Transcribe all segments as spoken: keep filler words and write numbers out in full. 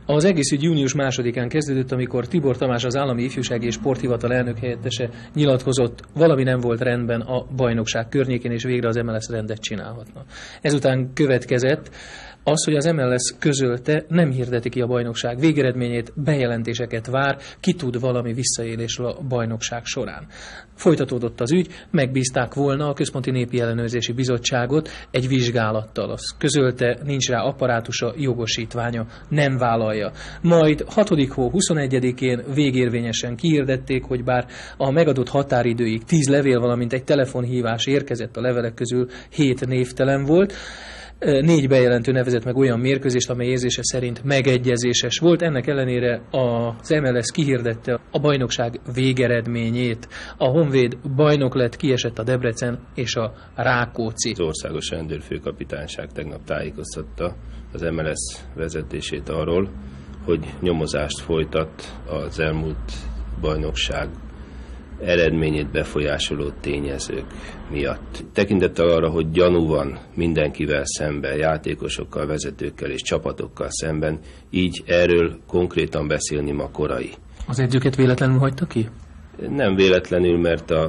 Az egész ügy június másodikán kezdődött, amikor Tibor Tamás, az Állami Ifjúsági és Sporthivatal elnök helyettese nyilatkozott, valami nem volt rendben a bajnokság környékén, és végre az em el es rendet csinálhatna. Ezután következett az, hogy az em el es közölte, nem hirdeti ki a bajnokság végeredményét, bejelentéseket vár, ki tud valami visszaélésről a bajnokság során. Folytatódott az ügy, megbízták volna a Központi Népi Ellenőrzési Bizottságot egy vizsgálattal. Az közölte, nincs rá apparátusa, jogosítványa, nem vállalja. Majd hatodik hó huszonegyedikén végérvényesen kihirdették, hogy bár a megadott határidőig tíz levél, valamint egy telefonhívás érkezett, a levelek közül hét névtelen volt, négy bejelentő nevezett meg olyan mérkőzést, amely érzése szerint megegyezéses volt. Ennek ellenére az em el es kihirdette a bajnokság végeredményét. A Honvéd bajnok lett, kiesett a Debrecen és a Rákóczi. Az országos rendőrfőkapitányság tegnap tájékoztatta az em el es vezetését arról, hogy nyomozást folytat az elmúlt bajnokság eredményét befolyásoló tényezők miatt. Tekintettel arra, hogy gyanú van mindenkivel szemben, játékosokkal, vezetőkkel és csapatokkal szemben, így erről konkrétan beszélni ma korai. Az edzőket véletlenül hagyta ki? Nem véletlenül, mert a,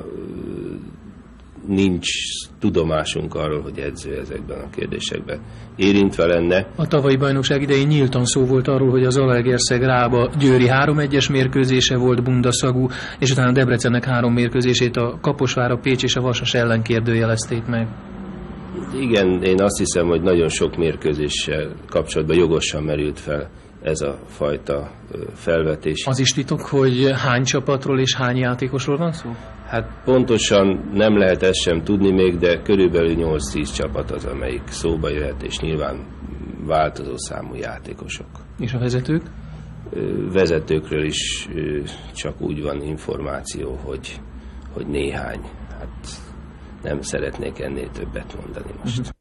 nincs tudomásunk arról, hogy edző ezekben a kérdésekben érintve lenne. A tavalyi bajnokság idején nyíltan szó volt arról, hogy az Zalaegerszeg Rába Győri három egyes mérkőzése volt bundaszagú, és utána a Debrecennek három mérkőzését a Kaposvár, a Pécs és a Vasas ellen kérdőjelezték meg. Igen, én azt hiszem, hogy nagyon sok mérkőzéssel kapcsolatban jogosan merült fel ez a fajta felvetés. Az is titok, hogy hány csapatról és hány játékosról van szó? Hát pontosan nem lehet ezt sem tudni még, de körülbelül nyolc-tíz csapat az, amelyik szóba jöhet, és nyilván változó számú játékosok. És a vezetők? Vezetőkről is csak úgy van információ, hogy, hogy néhány. Hát nem szeretnék ennél többet mondani most. Uh-huh.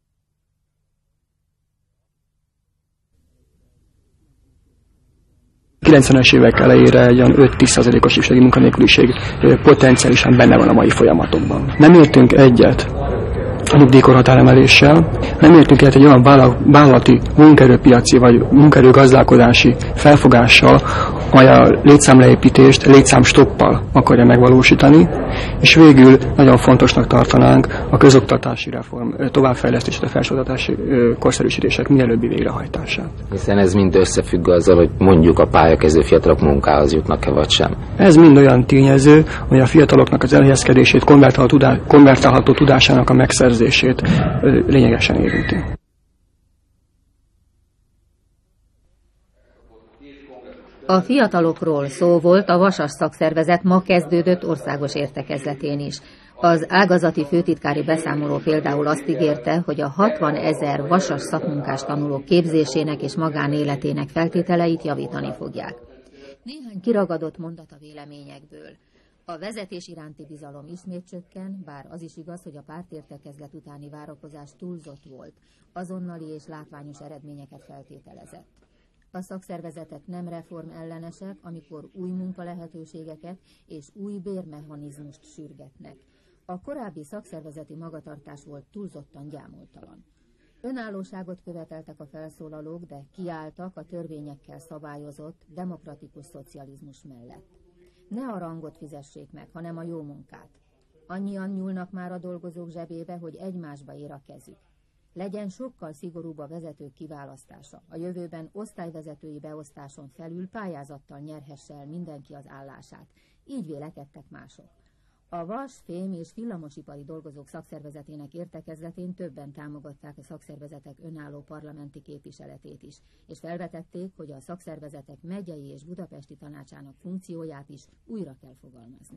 kilencvenes évek elejére egy olyan öt-tíz százalékos ifjúsági munkanélküliség potenciálisan benne van a mai folyamatokban. Nem értünk egyet a nyugdíjkorhatáremeléssel, nem értünk egyet egy olyan vállalati munkaerőpiaci vagy munkaerőgazdálkodási felfogással, amely a létszámleépítést létszámstoppal akarja megvalósítani, és végül nagyon fontosnak tartanánk a közoktatási reform továbbfejlesztés, a felsőoktatási korszerűsítések mielőbbi végrehajtását. Hiszen ez mind összefügg azzal, hogy mondjuk a pályakezdő fiatalok munkához jutnak-e vagy sem. Ez mind olyan tényező, hogy a fiataloknak az elhelyezkedését, konvertálható, tudá, konvertálható tudásának a megszerzését lényegesen érinti. A fiatalokról szó volt a Vasas szakszervezet ma kezdődött országos értekezletén is. Az ágazati főtitkári beszámoló például azt ígérte, hogy a hatvan ezer vasas szakmunkás tanulók képzésének és magánéletének feltételeit javítani fogják. Néhány kiragadott mondat a véleményekből. A vezetés iránti bizalom ismét csökken, bár az is igaz, hogy a pártértekezlet utáni várakozás túlzott volt, azonnali és látványos eredményeket feltételezett. A szakszervezetek nem reformellenesek, amikor új munkalehetőségeket és új bérmechanizmust sürgetnek. A korábbi szakszervezeti magatartás volt túlzottan gyámoltalan. Önállóságot követeltek a felszólalók, de kiálltak a törvényekkel szabályozott, demokratikus szocializmus mellett. Ne a rangot fizessék meg, hanem a jó munkát. Annyian nyúlnak már a dolgozók zsebébe, hogy egymásba ér a kezük. Legyen sokkal szigorúbb a vezetők kiválasztása. A jövőben osztályvezetői beosztáson felül pályázattal nyerhesse el mindenki az állását. Így vélekedtek mások. A vas, fém és villamosipari dolgozók szakszervezetének értekezletén többen támogatták a szakszervezetek önálló parlamenti képviseletét is, és felvetették, hogy a szakszervezetek megyei és budapesti tanácsának funkcióját is újra kell fogalmazni.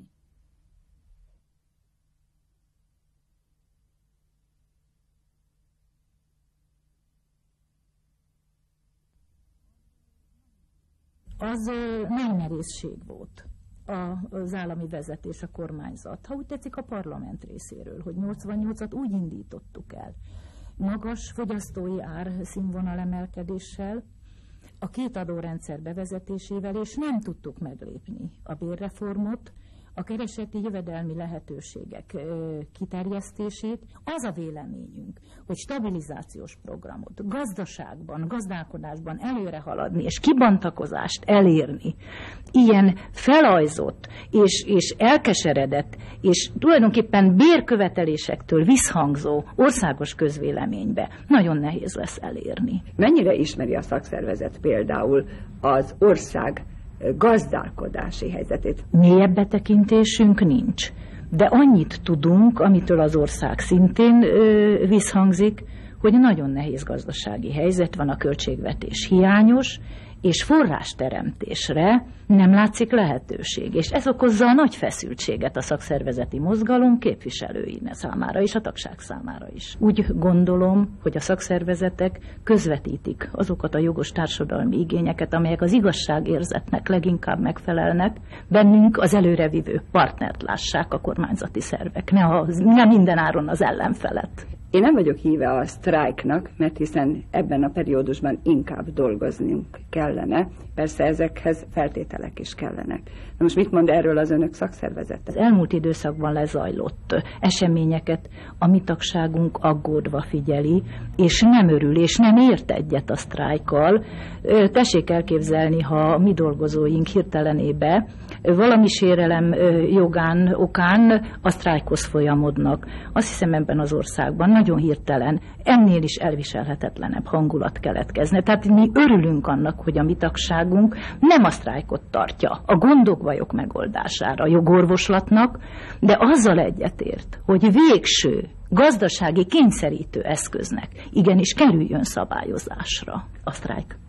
Az nem merészség volt az állami vezetés, a kormányzat. Ha úgy tetszik, a parlament részéről, hogy nyolcvannyolcat úgy indítottuk el. Magas fogyasztói ár színvonal emelkedéssel, a két adórendszer bevezetésével, és nem tudtuk meglépni a bérreformot, a kereseti jövedelmi lehetőségek kiterjesztését. Az a véleményünk, hogy stabilizációs programot gazdaságban, gazdálkodásban előre haladni és kibontakozást elérni, ilyen felajzott és, és elkeseredett és tulajdonképpen bérkövetelésektől visszhangzó országos közvéleménybe nagyon nehéz lesz elérni. Mennyire ismeri a szakszervezet például az ország gazdálkodási helyzetét? Mélyebb betekintésünk nincs, de annyit tudunk, amitől az ország szintén ö, visszhangzik, hogy nagyon nehéz gazdasági helyzet van, a költségvetés hiányos, és forrásteremtésre nem látszik lehetőség. És ez okozza a nagy feszültséget a szakszervezeti mozgalom képviselői számára és a tagság számára is. Úgy gondolom, hogy a szakszervezetek közvetítik azokat a jogos társadalmi igényeket, amelyek az igazságérzetnek leginkább megfelelnek. Bennünk az előrevívő partnert lássák a kormányzati szervek, ne, a, ne minden áron az ellenfelet. Én nem vagyok híve a sztrájknak, mert hiszen ebben a periódusban inkább dolgoznunk kellene. Persze ezekhez feltételek is kellenek. Na most mit mond erről az önök szakszervezete? Az elmúlt időszakban lezajlott eseményeket a mi tagságunk aggódva figyeli, és nem örül, és nem ért egyet a sztrájkkal. Tessék elképzelni, ha a mi dolgozóink hirtelenébe valami sérelem jogán, okán a sztrájkhoz folyamodnak. Azt hiszem, ebben az országban nagyon hirtelen, ennél is elviselhetetlenebb hangulat keletkezne. Tehát mi örülünk annak, hogy a mi tagságunk nem a sztrájkot tartja a gondok, bajok megoldására, a jogorvoslatnak, de azzal egyetért, hogy végső gazdasági kényszerítő eszköznek igenis kerüljön szabályozásra a sztrájk.